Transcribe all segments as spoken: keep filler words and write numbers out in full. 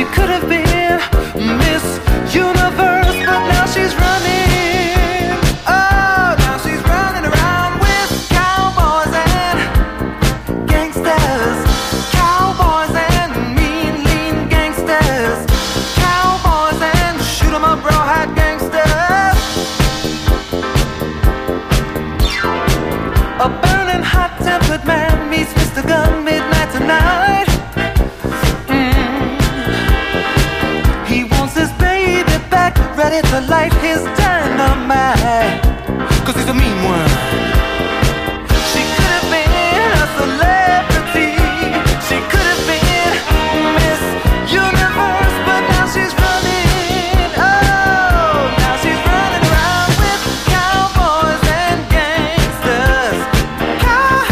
She could have been Miss Universe, but now she's running. Oh, now she's running around with cowboys and gangsters. Cowboys and mean, lean gangsters. Cowboys and shoot 'em up, rawhide gangsters. A burning, hot-tempered man meets Mister Gun midnight tonight. Ready to light his dynamite, 'cause he's a mean one. She could have been a celebrity. She could have been Miss Universe, but now she's running. Oh, now she's running around with cowboys and gangsters. Cow-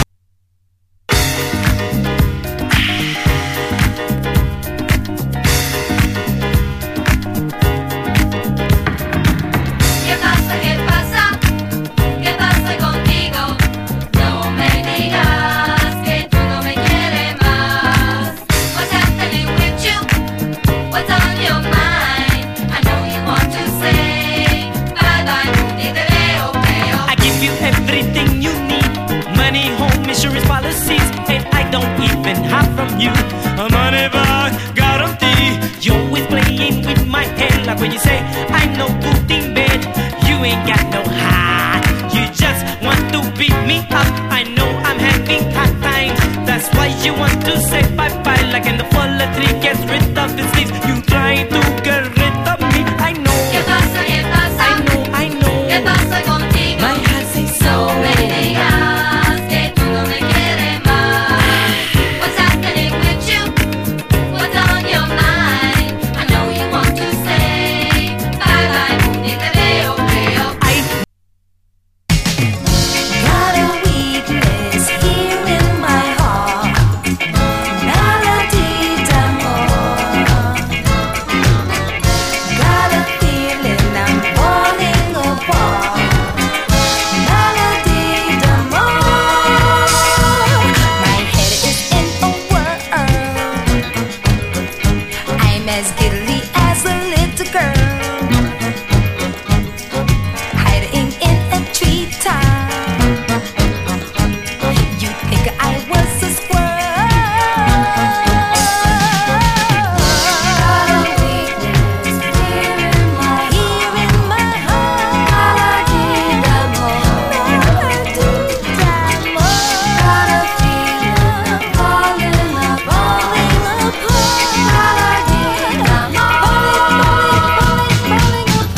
You, a money back guarantee. You always playing with my head, like when you say I'm no good in bed. You ain't got no heart. You just want to beat me up. I know I'm having hard times. That's why you want to say bye bye. Like in the fall, a tree gets rid of its leaves. You try to get rid of me. I know. ¿Qué pasa? ¿Qué pasa? I know. I know. ¿Qué pasa contigo? My heart says so. No me digas que tú no me quieres más. What's happening with you? What's on your mind? I know you want to say bye bye, ni te veo, veo. Got a weakness here in my heart. Melody d'amore. Got a feeling I'm falling apart. Melody d'amore. My head is in a whirl. I'm as giddy as a little girl, hiding in a treetop. You think I was a squirrel? Got a weakness here in my here in my heart. Melody d'amore. Melody d'amore. Got a feeling I'm falling apart. Falling apart. Melody d'amore. Falling, falling, falling,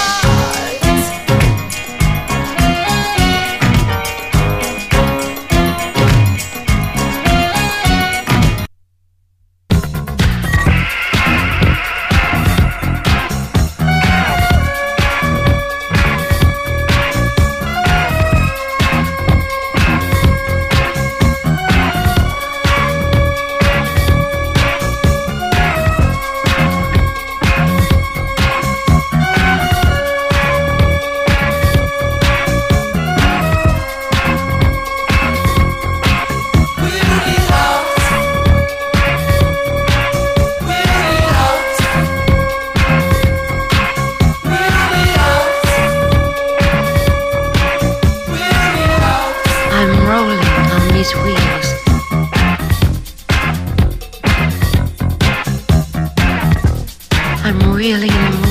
I'm rolling on these wheels. I'm reeling and